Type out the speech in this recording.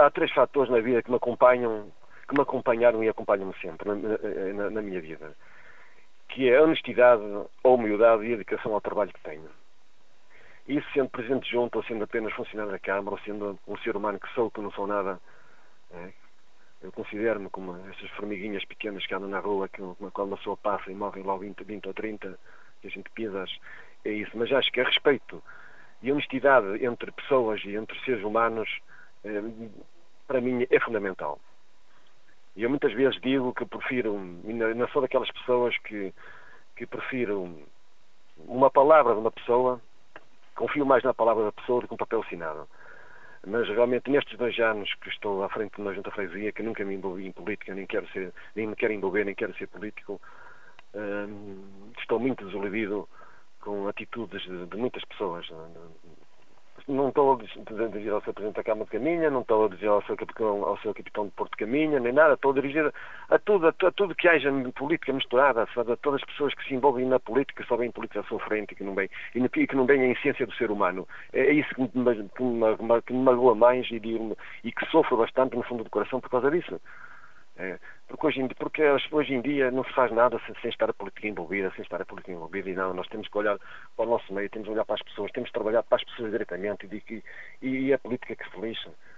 há três fatores na vida que me acompanharam e acompanham-me sempre na minha vida, que é a honestidade, a humildade e a dedicação ao trabalho que tenho. Isso sendo presente junto, ou sendo apenas funcionário da Câmara, ou sendo um ser humano que sou, que não sou nada, eu considero-me como essas formiguinhas pequenas que andam na rua, com a qual uma pessoa passa e morrem logo 20 ou 30, e a gente pisa, é isso. Mas acho que a respeito e honestidade entre pessoas e entre seres humanos, para mim, é fundamental. E eu muitas vezes digo que prefiro, não sou daquelas pessoas que prefiro uma palavra de uma pessoa, confio mais na palavra da pessoa do que um papel assinado. Mas realmente nestes 2 anos que estou à frente de uma junta de freguesia, que nunca me envolvi em política, nem me quero envolver, nem quero ser político, estou muito desiludido com atitudes de muitas pessoas. Não estou a dirigir ao Sr. Presidente da Câmara de Caminha, não estou a dirigir ao seu capitão de Porto de Caminha, nem nada. Estou a dirigir a tudo que haja política misturada, a todas as pessoas que se envolvem na política, só veem política à sua frente e que não veem a essência do ser humano. É isso que me magoa mais e que sofro bastante no fundo do coração por causa disso. Porque hoje em dia não se faz nada sem estar a política envolvida, e não, nós temos que olhar para o nosso meio, temos que olhar para as pessoas, temos que trabalhar para as pessoas diretamente e a política que se lixa.